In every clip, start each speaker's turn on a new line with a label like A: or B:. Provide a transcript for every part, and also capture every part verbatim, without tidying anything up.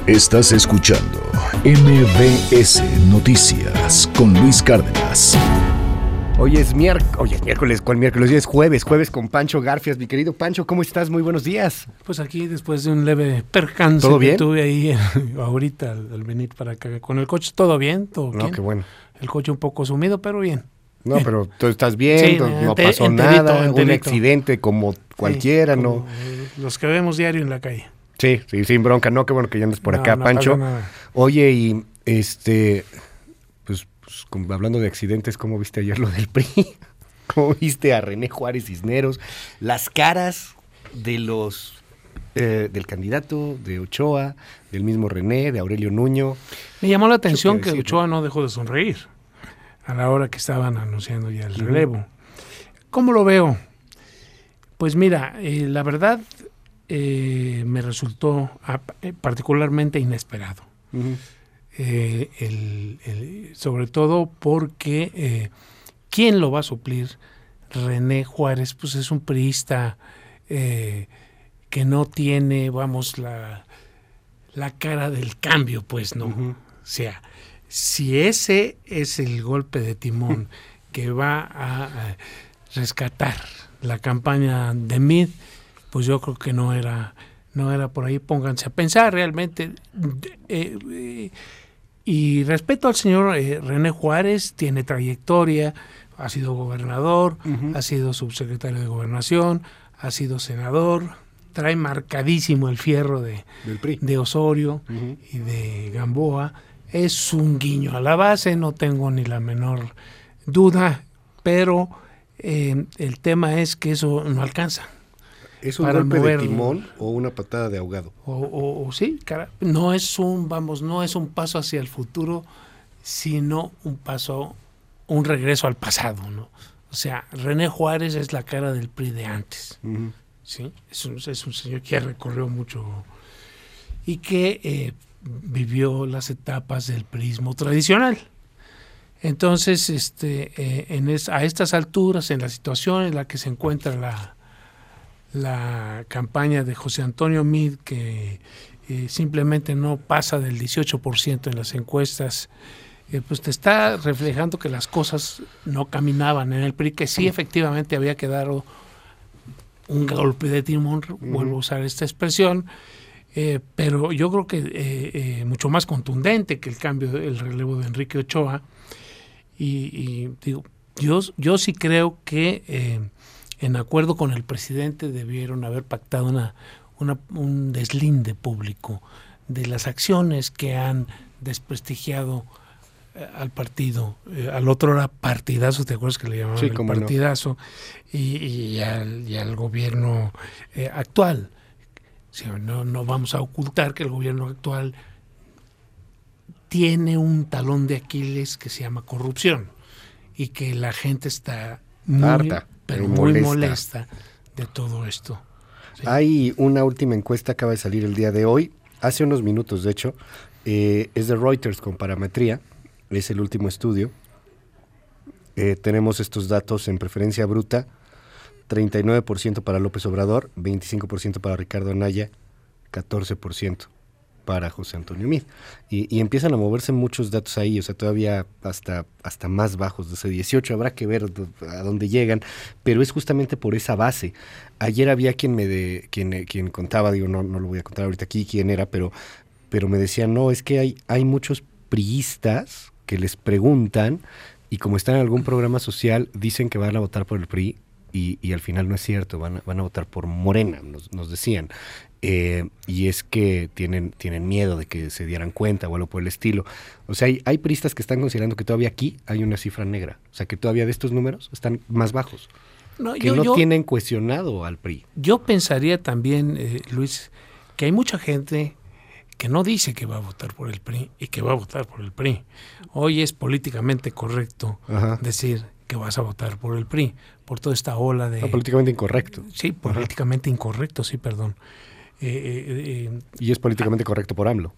A: Estás escuchando M B S Noticias con Luis Cárdenas.
B: Hoy es miércoles, hoy es miércoles, ¿cuál miércoles? Hoy es jueves, jueves con Pancho Garfias. Mi querido Pancho, ¿cómo estás? Muy buenos días.
C: Pues aquí después de un leve percance
B: ¿Todo bien?
C: que tuve ahí ahorita al, al venir para acá con el coche, todo bien, todo
B: No,
C: bien.
B: qué bueno.
C: El coche un poco sumido, pero bien.
B: No, pero tú estás bien,
C: Sí,
B: no, no
C: ente-
B: pasó
C: enterito,
B: nada, un
C: enterito.
B: accidente como cualquiera,
C: Sí,
B: ¿no?
C: como, eh, Los que vemos diario en la calle.
B: Sí, sí, sin bronca, no, qué bueno que ya andas por
C: No,
B: acá,
C: no
B: Pancho.
C: pasa nada.
B: Oye, y este, pues, pues, como hablando de accidentes, ¿cómo viste ayer lo del P R I? ¿Cómo viste a René Juárez Cisneros? Las caras de los, eh, del candidato, de Ochoa, del mismo René, de Aurelio Nuño.
C: Me llamó la atención
B: Mucho que
C: que
B: decir,
C: Ochoa no dejó de sonreír a la hora que estaban anunciando ya el relevo. ¿Cómo lo veo? Pues mira, eh, la verdad eh, me resultó ah, eh, particularmente inesperado.
B: Uh-huh.
C: Eh, el, el, sobre todo porque eh, ¿quién lo va a suplir? René Juárez, pues es un priista eh, que no tiene, vamos, la, la cara del cambio, pues, ¿no?
B: Uh-huh.
C: O sea, si ese es el golpe de timón que va a, a rescatar la campaña de Meade, pues yo creo que no era, no era por ahí. Pónganse a pensar realmente. Eh, eh, y respeto al señor eh, René Juárez, tiene trayectoria, ha sido gobernador, uh-huh. ha sido subsecretario de Gobernación, ha sido senador, trae marcadísimo el fierro de,
B: Del P R I.
C: de Osorio
B: Uh-huh.
C: y de Gamboa. Es un guiño a la base, no tengo ni la menor duda, pero eh, el tema es que eso no alcanza.
B: ¿Es un
C: para
B: golpe
C: mover,
B: de timón o una patada de ahogado?
C: O, o, o sí, cara, no es un, vamos, no es un paso hacia el futuro, sino un paso, un regreso al pasado, ¿no? O sea, René Juárez es la cara del P R I de antes,
B: Uh-huh.
C: ¿sí? Es un, es un señor que ya recorrió mucho y que eh, vivió las etapas del prismo tradicional. Entonces, este, eh, en es, a estas alturas, en la situación en la que se encuentra la, la campaña de José Antonio Meade, que eh, simplemente no pasa del dieciocho por ciento en las encuestas, eh, pues te está reflejando que las cosas no caminaban en el P R I, que sí efectivamente había que dar un golpe de timón, uh-huh. vuelvo a usar esta expresión, eh, pero yo creo que eh, eh, mucho más contundente que el cambio, el relevo de Enrique Ochoa. Y, y digo, yo, yo sí creo que eh, en acuerdo con el presidente debieron haber pactado una, una, un deslinde público de las acciones que han desprestigiado eh, al partido, eh, al otro era partidazo, ¿te acuerdas que le llamaban
B: Sí,
C: el
B: cómo
C: partidazo? No. Y, y, al, y al gobierno eh, actual. O sea, no, no vamos a ocultar que el gobierno actual tiene un talón de Aquiles que se llama corrupción y que la gente está muy,
B: harta,
C: pero
B: muy
C: muy
B: molesta.
C: molesta de todo esto. ¿Sí?
B: Hay una última encuesta que acaba de salir el día de hoy, hace unos minutos de hecho, eh, es de Reuters con parametría, es el último estudio. Eh, tenemos estos datos en preferencia bruta, treinta y nueve por ciento para López Obrador, veinticinco por ciento para Ricardo Anaya, catorce por ciento para José Antonio Meade. Y, y empiezan a moverse muchos datos ahí, o sea, todavía hasta, hasta más bajos de ese dieciocho, habrá que ver a dónde llegan, pero es justamente por esa base. Ayer había quien me de, quien, quien contaba, digo, no, no lo voy a contar ahorita aquí quién era, pero, pero me decía, no, es que hay, hay muchos priistas que les preguntan, y como están en algún programa social, dicen que van a votar por el P R I, y, y al final no es cierto, van a, van a votar por Morena, nos, nos decían. Eh, y es que tienen, tienen miedo de que se dieran cuenta o algo por el estilo. O sea, hay, hay priistas que están considerando que todavía aquí hay una cifra negra. O sea, que todavía de estos números están más bajos.
C: No,
B: que
C: yo,
B: no
C: yo,
B: tienen cuestionado al P R I.
C: Yo pensaría también, eh, Luis, que hay mucha gente que no dice que va a votar por el P R I y que va a votar por el P R I. Hoy es políticamente correcto Ajá. decir que vas a votar por el P R I, por toda esta ola de...
B: No, políticamente incorrecto.
C: Sí, políticamente Ajá. incorrecto, sí, perdón. Eh, eh, eh,
B: y es políticamente ah, correcto por AMLO.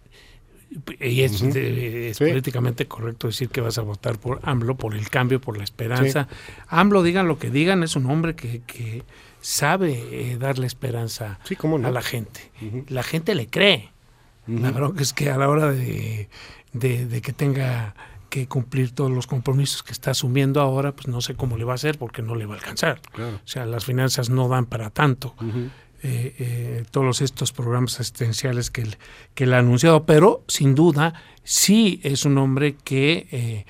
C: Y es, uh-huh. de, es sí. políticamente correcto decir que vas a votar por AMLO, por el cambio, por la esperanza. Sí. AMLO, digan lo que digan, es un hombre que, que sabe eh, darle esperanza
B: sí, ¿cómo no?
C: a la gente. Uh-huh. La gente le cree. Uh-huh. La bronca es que a la hora de, de, de que tenga que cumplir todos los compromisos que está asumiendo ahora, pues no sé cómo le va a hacer porque no le va a alcanzar. Claro. O sea, las finanzas no dan para tanto. Uh-huh. eh, eh, todos estos programas asistenciales que él, que él ha anunciado, pero sin duda sí es un hombre que eh,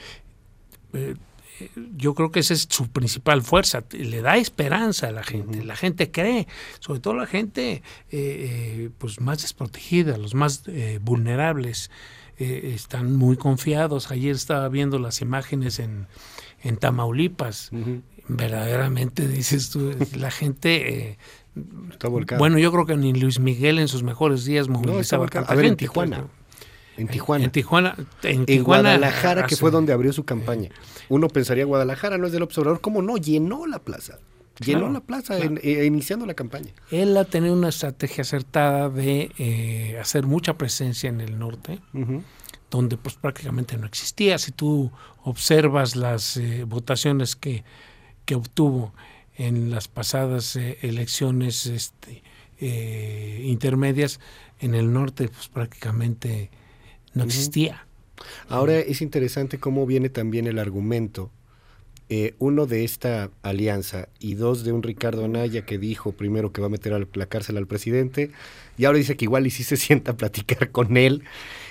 C: eh, yo creo que esa es su principal fuerza, le da esperanza a la gente, uh-huh. la gente cree, sobre todo la gente eh, eh, pues más desprotegida, los más eh, vulnerables, eh, están muy confiados. Ayer estaba viendo las imágenes en, en Tamaulipas, uh-huh. verdaderamente dices tú, la gente... Eh,
B: está volcado.
C: Bueno, yo creo que ni Luis Miguel en sus mejores días movilizaba
B: no,
C: tanta
B: a ver,
C: gente.
B: En Tijuana. En Tijuana.
C: En Tijuana. En,
B: en
C: Tijuana,
B: Guadalajara, que fue donde abrió su campaña. Uno pensaría, Guadalajara no es del observador. ¿Cómo no? Llenó la plaza. Llenó claro, la plaza claro. en, eh, iniciando la campaña.
C: Él ha tenido una estrategia acertada de eh, hacer mucha presencia en el norte, uh-huh. donde pues prácticamente no existía. Si tú observas las eh, votaciones que, que obtuvo en las pasadas eh, elecciones este, eh, intermedias, en el norte pues prácticamente no existía.
B: Ahora es interesante cómo viene también el argumento, eh, uno de esta alianza y dos de un Ricardo Anaya que dijo primero que va a meter a la cárcel al presidente y ahora dice que igual y sí se sienta a platicar con él.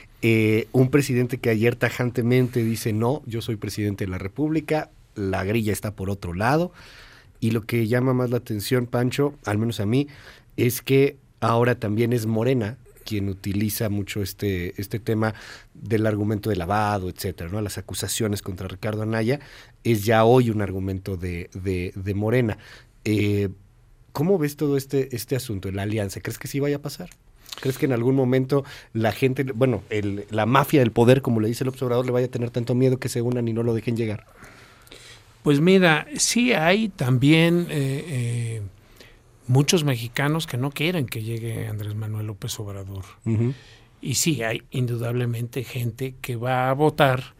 B: Eh, un presidente que ayer tajantemente dice no, yo soy presidente de la República, la grilla está por otro lado. Y lo que llama más la atención, Pancho, al menos a mí, es que ahora también es Morena quien utiliza mucho este, este tema del argumento de lavado, etcétera, ¿no? Las acusaciones contra Ricardo Anaya es ya hoy un argumento de, de, de Morena. Eh, ¿Cómo ves todo este, este asunto en la alianza? ¿Crees que sí vaya a pasar? ¿Crees que en algún momento la gente, bueno, el, la mafia del poder, como le dice el observador, le vaya a tener tanto miedo que se unan y no lo dejen llegar?
C: Pues mira, sí hay también eh, eh, muchos mexicanos que no quieren que llegue Andrés Manuel López Obrador. Uh-huh. Y sí hay indudablemente gente que va a votar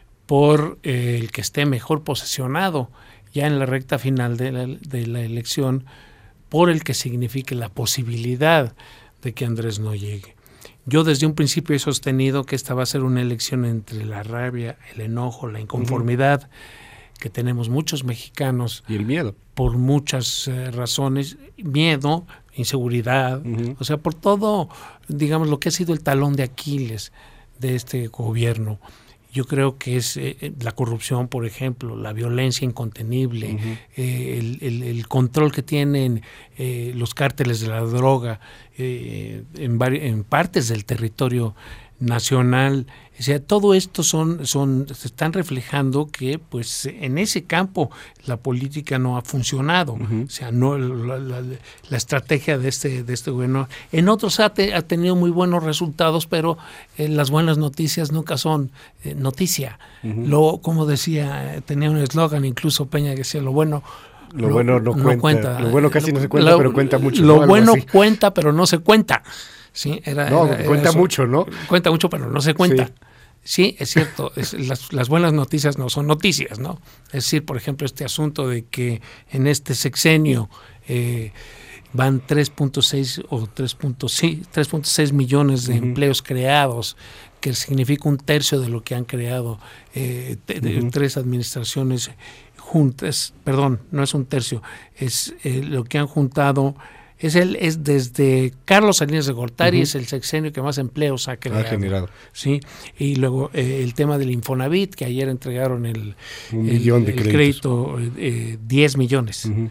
C: por eh, el que esté mejor posicionado ya en la recta final de la, de la elección, por el que signifique la posibilidad de que Andrés no llegue. Yo desde un principio he sostenido que esta va a ser una elección entre la rabia, el enojo, la inconformidad, uh-huh. que tenemos muchos mexicanos.
B: Y el miedo.
C: Por muchas eh, razones, miedo, inseguridad, uh-huh. o sea, por todo, digamos, lo que ha sido el talón de Aquiles de este gobierno. Yo creo que es eh, la corrupción, por ejemplo, la violencia incontenible, uh-huh. eh, el, el, el control que tienen eh, los cárteles de la droga eh, en, vari- en partes del territorio nacional. O sea, todo esto son, son, se están reflejando que pues en ese campo la política no ha funcionado. Uh-huh. O sea, no la, la, la estrategia de este, de este gobierno. En otros ha, te, ha tenido muy buenos resultados, pero eh, las buenas noticias nunca son eh, noticia. Uh-huh. Lo, como decía, tenía un eslogan incluso Peña que decía, lo bueno
B: Lo, lo bueno no, no cuenta. cuenta. Lo bueno casi lo, no se cuenta, lo, pero cuenta mucho.
C: Lo
B: ¿no?
C: bueno
B: así.
C: cuenta, pero no se cuenta. Sí, era,
B: no,
C: era,
B: cuenta
C: era
B: mucho, ¿no?
C: Cuenta mucho, pero no se cuenta.
B: Sí,
C: sí es cierto. Es, las, las buenas noticias no son noticias, ¿no? Es decir, por ejemplo, este asunto de que en este sexenio eh, van tres punto seis o tres punto seis millones de uh-huh. empleos creados, que significa un tercio de lo que han creado eh, de, de uh-huh. tres administraciones juntas. Perdón, no es un tercio, es eh, lo que han juntado. Es el es desde Carlos Salinas de Gortari, uh-huh. es el sexenio que más empleos ha creado.
B: Ha generado.
C: Sí, y luego eh, el tema del Infonavit, que ayer entregaron el,
B: Un
C: el,
B: millón de
C: el crédito, eh, diez millones. Uh-huh.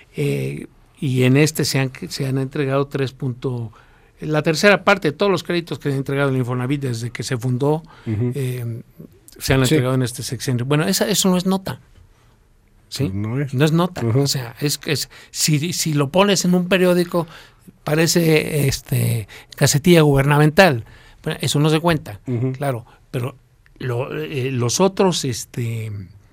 C: Eh, y en este se han, se han entregado tres puntos. La tercera parte de todos los créditos que ha entregado el Infonavit desde que se fundó, uh-huh. eh, se han entregado sí. en este sexenio. Bueno, esa, eso no es nota. ¿Sí?
B: No es,
C: no es nota, uh-huh. o sea, es que es, si, si lo pones en un periódico parece este casetilla gubernamental, bueno, eso no se cuenta, uh-huh. claro, pero lo, eh, los otros este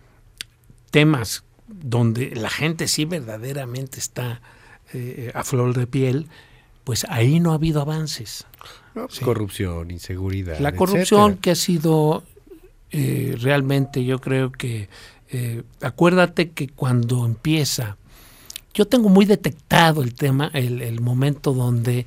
C: temas donde la gente sí verdaderamente está eh, a flor de piel, pues ahí no ha habido avances.
B: No, ¿sí? Corrupción, inseguridad,
C: la corrupción
B: etcétera.
C: Que ha sido eh, realmente, yo creo que Eh, acuérdate que cuando empieza, yo tengo muy detectado el tema, el, el momento donde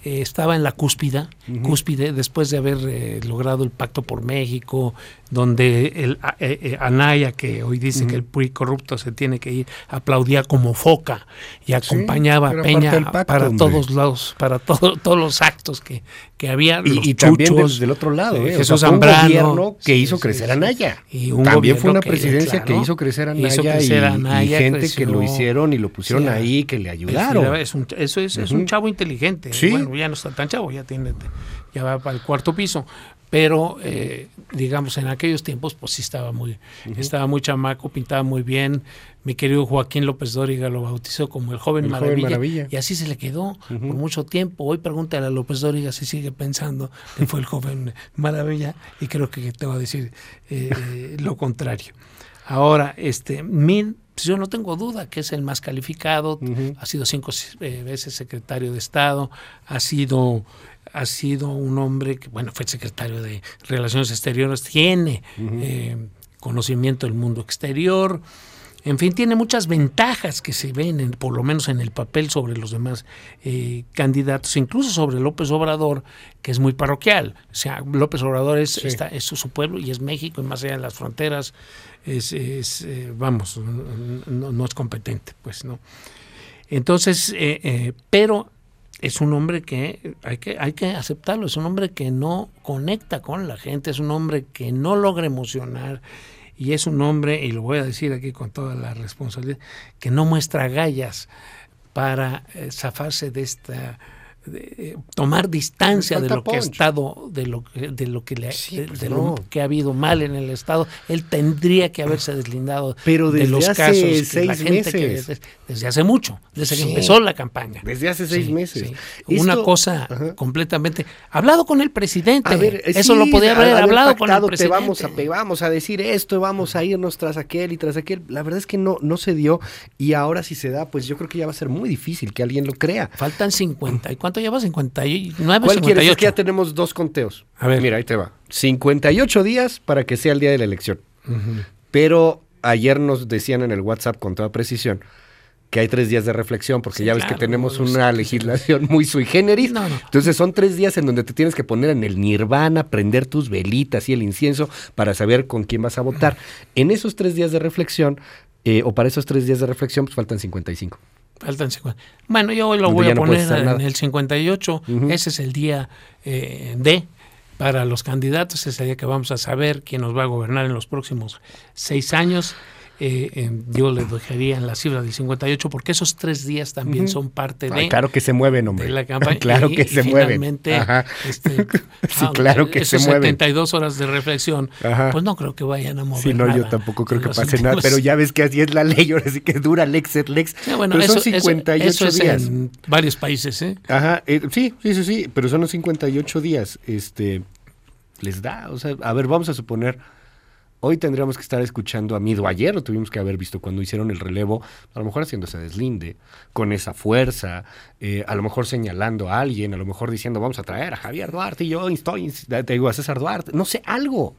C: eh, estaba en la cúspide, uh-huh. cúspide después de haber eh, logrado el Pacto por México, donde el eh, eh, Anaya, que hoy dice uh-huh. que el P R I corrupto se tiene que ir, aplaudía como foca y acompañaba sí, a Peña pacto, para hombre. todos lados, para todo, todos los actos que, que había.
B: Y,
C: los
B: y
C: chuchos,
B: también desde el otro lado, eh,
C: Jesús
B: o sea,
C: Zambrano,
B: un gobierno que
C: sí,
B: hizo
C: sí,
B: crecer
C: sí,
B: a Anaya.
C: Y un
B: también fue una
C: que,
B: presidencia
C: claro,
B: que hizo crecer a Anaya,
C: hizo crecer a Anaya
B: y, y gente
C: creció,
B: que lo hicieron y lo pusieron
C: sí,
B: ahí, que le ayudaron.
C: Es un, eso es, uh-huh. es un chavo inteligente.
B: ¿Sí?
C: Bueno, ya no está tan chavo, ya tiene, ya va para el cuarto piso. Pero, eh, digamos, en aquellos tiempos, pues sí estaba muy, uh-huh. estaba muy chamaco, pintaba muy bien. Mi querido Joaquín López Dóriga lo bautizó como el joven,
B: el
C: maravilla,
B: joven maravilla,
C: y así se le quedó uh-huh. por mucho tiempo. Hoy pregúntale a López Dóriga si sigue pensando que fue el joven maravilla, y creo que te va a decir eh, lo contrario. Ahora, este, Mid, pues yo no tengo duda que es el más calificado, uh-huh. ha sido cinco eh, veces secretario de Estado, ha sido... ha sido un hombre que, bueno, fue secretario de Relaciones Exteriores, tiene uh-huh. eh, conocimiento del mundo exterior, en fin, tiene muchas ventajas que se ven, en, por lo menos en el papel, sobre los demás eh, candidatos, incluso sobre López Obrador, que es muy parroquial. O sea, López Obrador es, sí. está, es su pueblo y es México, y más allá de las fronteras, es, es eh, vamos, no, no es competente, pues, ¿no? Entonces, eh, eh, pero... es un hombre que hay que hay que aceptarlo, es un hombre que no conecta con la gente, es un hombre que no logra emocionar, y es un hombre, y lo voy a decir aquí con toda la responsabilidad, que no muestra agallas para eh, zafarse de esta de, eh, tomar distancia de lo punch. que ha estado, de lo que de lo que le
B: sí,
C: de,
B: pues
C: de
B: no.
C: lo que ha habido mal en el Estado. Él tendría que haberse deslindado
B: Pero desde
C: de los
B: hace
C: casos que
B: seis
C: la gente
B: meses.
C: que desde, desde hace mucho, desde
B: sí.
C: que empezó la campaña.
B: Desde hace seis
C: sí,
B: meses.
C: Sí.
B: Esto,
C: una cosa
B: ajá.
C: completamente. Hablado con el presidente.
B: A ver,
C: eso
B: sí,
C: lo podía haber hablado con el presidente.
B: Te vamos a, vamos a decir esto y vamos a irnos tras aquel y tras aquel. La verdad es que no, no se dio, y ahora si se da, pues yo creo que ya va a ser muy difícil que alguien lo crea.
C: Faltan cincuenta. ¿Y cuánto lleva? cincuenta y nueve,
B: ¿Cuál quieres? Es que ya
C: cincuenta y ocho.
B: tenemos dos conteos.
C: A ver.
B: Mira, ahí te va. cincuenta y ocho días para que sea el día de la elección.
C: Uh-huh.
B: Pero ayer nos decían en el WhatsApp con toda precisión que hay tres días de reflexión, porque sí, ya ves claro, que tenemos una legislación muy sui generis. No, no. Entonces son tres días en donde te tienes que poner en el nirvana, prender tus velitas y el incienso para saber con quién vas a votar. En esos tres días de reflexión, eh, o para esos tres días de reflexión, pues faltan cincuenta y cinco.
C: Faltan cincuenta. Bueno, yo hoy lo voy a no poner en el cincuenta y ocho. Uh-huh. Ese es el día eh, D para los candidatos. Ese es el día que vamos a saber quién nos va a gobernar en los próximos seis años. Eh, eh, yo le dejaría en la cifra del cincuenta y ocho, porque esos tres días también uh-huh. son parte de,
B: Ay, claro que se mueven, hombre.
C: de la campaña.
B: Claro
C: y,
B: que
C: y
B: se
C: finalmente,
B: mueven. Ajá.
C: Este,
B: sí, ah, claro que se mueven.
C: setenta y dos horas de reflexión, Ajá. pues no creo que vayan a mover
B: Sí, no,
C: nada.
B: Yo tampoco creo que pase
C: últimos...
B: nada, pero ya ves que así es la ley, ahora sí que dura lex et lex.
C: Sí, bueno,
B: pero
C: eso,
B: son cincuenta y ocho
C: eso, eso
B: días.
C: Es en varios países, ¿eh?
B: Ajá, eh, sí, sí, sí, sí, pero son los cincuenta y ocho días. Este, les da, o sea, a ver, vamos a suponer... Hoy tendríamos que estar escuchando a Mido, ayer lo tuvimos que haber visto cuando hicieron el relevo, a lo mejor haciéndose deslinde, con esa fuerza, eh, a lo mejor señalando a alguien, a lo mejor diciendo vamos a traer a Javier Duarte y yo estoy, te digo a César Duarte, no sé, algo.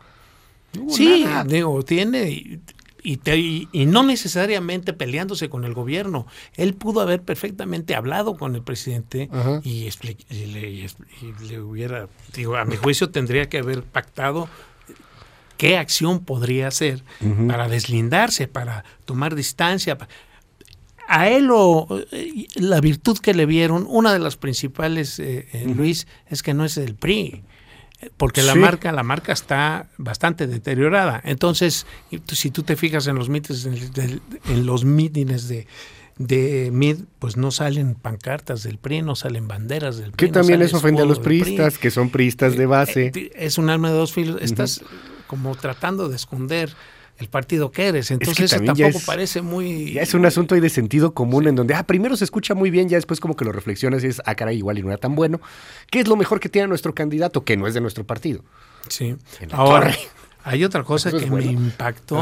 C: No sí, nada. digo, tiene... Y, y, te, y, y no necesariamente peleándose con el gobierno. Él pudo haber perfectamente hablado con el presidente y, expli- y, le, y, y le hubiera, digo, a mi juicio tendría que haber pactado qué acción podría hacer uh-huh. para deslindarse, para tomar distancia. A él lo, la virtud que le vieron, una de las principales, eh, uh-huh. Luis, es que no es el P R I, porque sí. la marca la marca está bastante deteriorada. Entonces, si tú te fijas en los mítines, en los mítines de de Mid, pues no salen pancartas del P R I, no salen banderas del P R I.
B: Que también
C: no
B: eso ofende a los priistas, que son priistas de base.
C: Es un arma de dos filos. Uh-huh. Estás como tratando de esconder el partido que eres. Entonces es que eso tampoco es, parece muy...
B: Ya es un asunto ahí de sentido común sí. en donde, ah, primero se escucha muy bien, ya después como que lo reflexionas y es, ah, caray, igual y no era tan bueno. ¿Qué es lo mejor que tiene nuestro candidato? Que no es de nuestro partido.
C: Sí. Ahora, torre. Hay otra cosa
B: eso
C: que
B: es bueno.
C: me impactó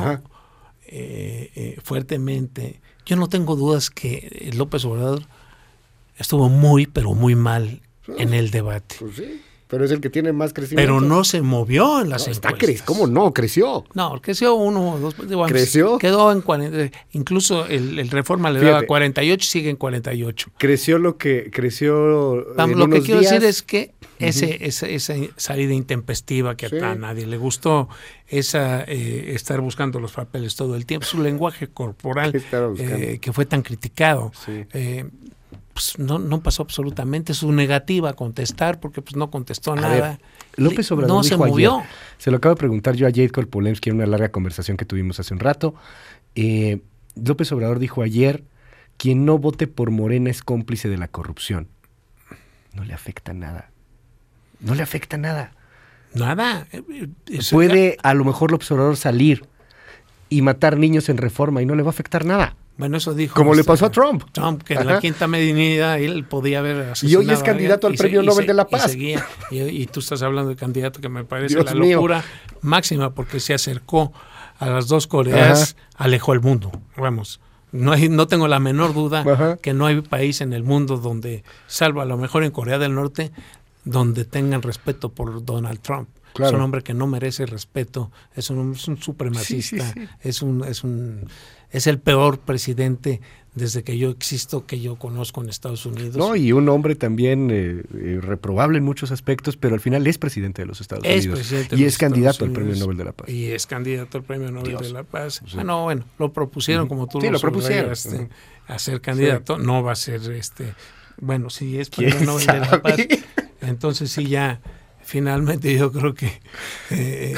C: eh, eh, fuertemente. Yo no tengo dudas que López Obrador estuvo muy, pero muy mal en el debate.
B: Pues sí. pero es el que tiene más crecimiento.
C: Pero no se movió en las
B: no, está
C: encuestas.
B: cre- ¿Cómo no? Creció.
C: No, creció uno o dos. Digo,
B: ¿Creció?
C: Quedó en cuarenta. Incluso el, el Reforma le
B: Fíjate.
C: daba cuarenta y ocho, sigue en cuarenta y ocho.
B: Creció lo que creció.
C: Vamos,
B: en
C: lo que
B: unos
C: quiero
B: días.
C: decir es que ese, esa, esa salida intempestiva que
B: Sí.
C: a nadie le gustó, esa eh, estar buscando los papeles todo el tiempo, su lenguaje corporal
B: ¿Qué estaba buscando?
C: eh, que fue tan criticado,
B: Sí.
C: eh, pues no, no pasó absolutamente. Su negativa a contestar, porque pues no contestó
B: A
C: nada.
B: ver, López Obrador
C: no se
B: dijo
C: movió.
B: ayer, se lo acabo de preguntar yo a Jade Kolpolemsky en una larga conversación que tuvimos hace un rato. Eh, López Obrador dijo ayer, quien no vote por Morena es cómplice de la corrupción. No le afecta nada. No le afecta nada.
C: Nada. Eh, eso-
B: Puede a lo mejor López Obrador salir y matar niños en Reforma y no le va a afectar nada.
C: Bueno, eso dijo.
B: Como le
C: este,
B: pasó a Trump.
C: Trump, que en
B: Ajá.
C: la quinta medida él podía haber
B: Y hoy es
C: asesinado a
B: candidato
C: alguien
B: al
C: y se-
B: Premio
C: y
B: Nobel
C: se-
B: de la
C: y
B: Paz.
C: seguía. Y, y tú estás hablando de candidato que me parece
B: Dios
C: la
B: mío.
C: locura máxima, porque se acercó a las dos Coreas,
B: Ajá.
C: alejó el mundo. Vamos. No, hay, no tengo la menor duda
B: Ajá.
C: que no hay país en el mundo donde, salvo a lo mejor en Corea del Norte, donde tengan respeto por Donald Trump.
B: Claro.
C: Es un hombre que no merece respeto, es un, es un supremacista,
B: Sí, sí, sí.
C: es un, es un, es el peor presidente desde que yo existo, que yo conozco en Estados Unidos.
B: No, y un hombre también eh, eh, reprobable en muchos aspectos, pero al final es presidente de los Estados
C: es
B: Unidos.
C: presidente
B: Y
C: de
B: es
C: los
B: candidato
C: Estados
B: al Premio
C: Unidos.
B: Nobel de la Paz.
C: Y es candidato al Premio Nobel
B: Dios.
C: de la Paz.
B: Sí.
C: Bueno, bueno, lo propusieron como tú
B: Sí, lo propusieron.
C: subrayaste,
B: Ujú.
C: a ser candidato. No va a ser este. Bueno, si es
B: ¿Quién
C: Premio Nobel de la Paz,
B: sabe?
C: entonces sí ya finalmente yo creo que eh,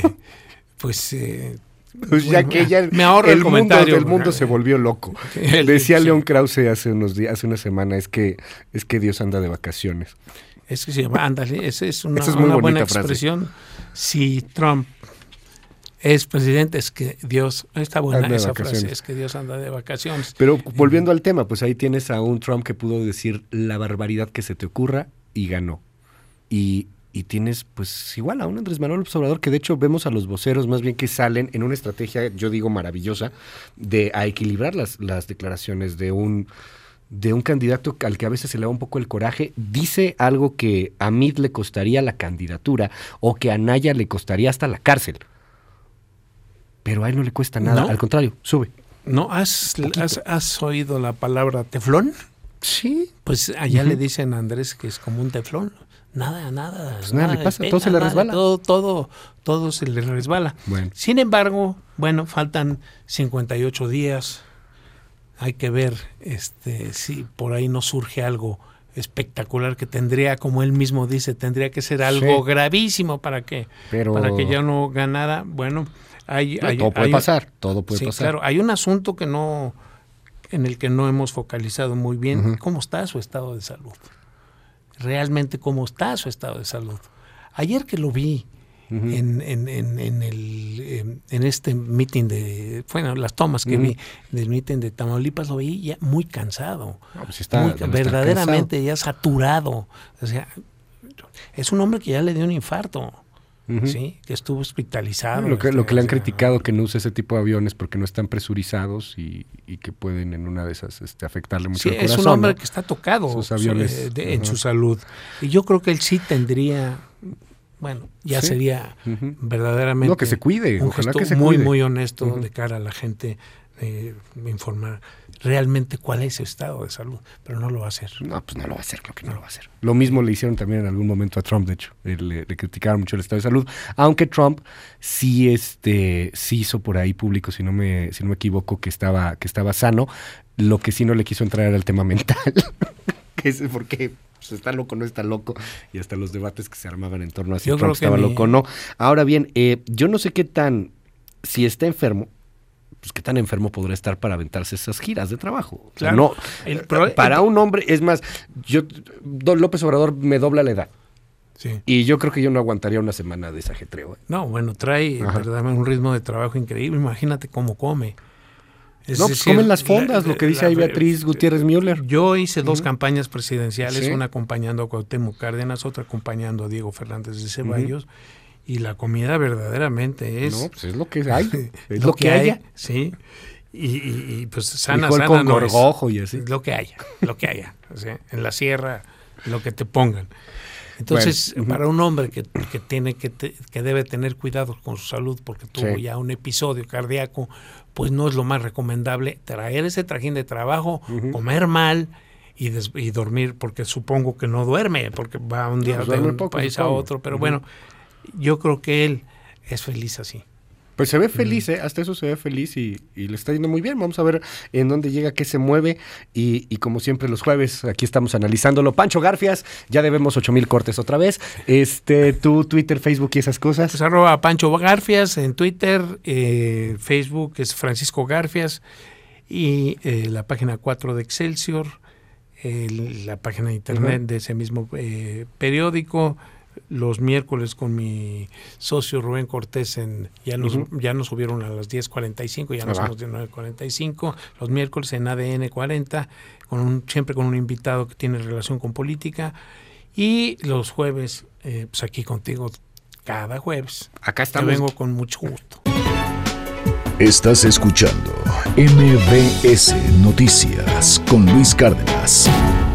C: pues eh,
B: Pues ya
C: bueno,
B: que ya
C: me ahorro
B: el
C: el
B: mundo,
C: comentario.
B: el mundo se volvió loco.
C: El-
B: Decía
C: sí.
B: León Krause hace unos días, hace una semana, es que es que Dios anda de vacaciones.
C: Es que se llama, ándale, esa es una,
B: Esa es muy
C: una
B: bonita
C: buena
B: frase.
C: expresión. Si Trump es presidente, es que Dios, está buena
B: Anda de
C: esa
B: vacaciones.
C: frase, es que Dios anda de vacaciones.
B: Pero volviendo al tema, pues ahí tienes a un Trump que pudo decir la barbaridad que se te ocurra y ganó. Y, y tienes pues igual a un Andrés Manuel López Obrador que de hecho vemos a los voceros más bien que salen en una estrategia, yo digo maravillosa, de a equilibrar las, las declaraciones de un, de un candidato al que a veces se le va un poco el coraje, dice algo que a Mid le costaría la candidatura o que a Naya le costaría hasta la cárcel. Pero a él no le cuesta nada,
C: No.
B: al contrario, sube.
C: ¿No has, has, has oído la palabra teflón?
B: Sí.
C: Pues allá
B: Ujú.
C: le dicen a Andrés que es como un teflón. Nada, nada.
B: Pues nada le
C: le
B: pasa, todo se le
C: nada,
B: resbala.
C: Todo, todo, todo se le resbala.
B: Bueno.
C: Sin embargo, bueno, faltan cincuenta y ocho días. Hay que ver este, si por ahí no surge algo espectacular que tendría, como él mismo dice, tendría que ser algo
B: Sí.
C: gravísimo para que,
B: Pero
C: para que ya no ganara. Bueno, hay,
B: No,
C: hay-
B: todo puede
C: hay-
B: pasar, todo puede
C: sí,
B: pasar.
C: claro. Hay un asunto que no, en el que no hemos focalizado muy bien.
B: Ujú.
C: ¿Cómo está su estado de salud? Realmente, ¿cómo está su estado de salud? Ayer que lo vi
B: Ujú.
C: en, en, en, en el, eh, en este meeting de, bueno, las tomas que
B: Ujú.
C: vi del meeting de Tamaulipas, lo vi ya muy cansado.
B: No, pues está-
C: muy-
B: debe estar
C: verdaderamente ya saturado. O sea, es un hombre que ya le dio un infarto.
B: Ujú.
C: ¿Sí? Que estuvo hospitalizado.
B: Lo que,
C: este,
B: lo que le han
C: o sea,
B: criticado que no use ese tipo de aviones porque no están presurizados y, y que pueden en una de esas este, afectarle mucho
C: Sí,
B: el
C: es
B: corazón.
C: un hombre
B: ¿no?
C: que está tocado
B: Sus
C: su-
B: aviones,
C: eh, de- en
B: ajá.
C: su salud. Y yo creo que él sí tendría, bueno, ya
B: Sí.
C: sería
B: Ujú.
C: verdaderamente
B: No, que se cuide,
C: un
B: ojalá
C: gesto
B: que se
C: muy,
B: cuide.
C: muy honesto
B: Ujú.
C: de cara a la gente, eh, informar realmente cuál es su estado de salud, pero no lo va a hacer.
B: No, pues no lo va a hacer, creo que no lo va a hacer. Lo mismo le hicieron también en algún momento a Trump, de hecho. Eh, Le, le criticaron mucho el estado de salud. Aunque Trump sí, este, sí hizo por ahí público, si no me, si no me equivoco, que estaba, que estaba sano. Lo que sí no le quiso entrar era el tema mental. que es porque pues, está loco, no está loco. Y hasta los debates que se armaban en torno a si
C: Yo
B: Trump
C: creo que
B: estaba
C: ni-
B: loco o no. Ahora bien, eh, yo no sé qué tan, si está enfermo, pues qué tan enfermo podrá estar para aventarse esas giras de trabajo. O sea,
C: Claro.
B: no,
C: El pro-
B: para
C: el-
B: un hombre, es más, yo Don López Obrador me dobla la edad.
C: Sí.
B: Y yo creo que yo no aguantaría una semana de ese ajetreo. ¿eh?
C: No, bueno, trae
B: Ajá.
C: verdaderamente un ritmo de trabajo increíble. Imagínate cómo come. Es
B: No, pues
C: decir,
B: comen las fondas,
C: la-
B: lo que dice
C: la-
B: ahí Beatriz Gutiérrez Müller.
C: Yo hice dos
B: Ujú.
C: campañas presidenciales,
B: Sí.
C: una acompañando a Cuauhtémoc Cárdenas, otra acompañando a Diego Fernández de Ceballos, y la comida verdaderamente es
B: No, pues es lo que hay. Es
C: lo,
B: lo,
C: que,
B: que,
C: hay,
B: haya.
C: sí, y, y- y, pues sana,
B: Frijol
C: sana
B: con
C: no es.
B: gorgojo y así.
C: Lo que haya, lo que haya, o sea, en la sierra, lo que te pongan. Entonces,
B: Bueno,
C: para un hombre que, que tiene que, te, que debe tener cuidado con su salud porque tuvo
B: sí.
C: ya un episodio cardíaco, pues no es lo más recomendable traer ese trajín de trabajo, uh-huh. comer mal y, des, y dormir, porque supongo que no duerme, porque va un día no, de un poco, país supongo. a otro, pero uh-huh. bueno, yo creo que él es feliz así.
B: Pues se ve feliz, ¿eh? Hasta eso se ve feliz y, y le está yendo muy bien. Vamos a ver en dónde llega, qué se mueve. Y, y como siempre los jueves, aquí estamos analizándolo. Pancho Garfias, ya debemos ocho mil cortes otra vez. Este, tu Twitter, Facebook y esas cosas.
C: Pues arroba Pancho Garfias en Twitter, eh, Facebook es Francisco Garfias y eh, la página cuatro de Excelsior, eh, la página de internet uh-huh. de ese mismo eh, periódico. Los miércoles con mi socio Rubén Cortés en, ya nos uh-huh. ya nos subieron a las diez cuarenta y cinco, ya nos somos de nueve cuarenta y cinco, los miércoles en A D N cuarenta, con un, siempre con un invitado que tiene relación con política, y los jueves, eh, pues aquí contigo cada jueves.
B: Acá estamos.
C: Te vengo con mucho gusto.
A: Estás escuchando M V S Noticias con Luis Cárdenas.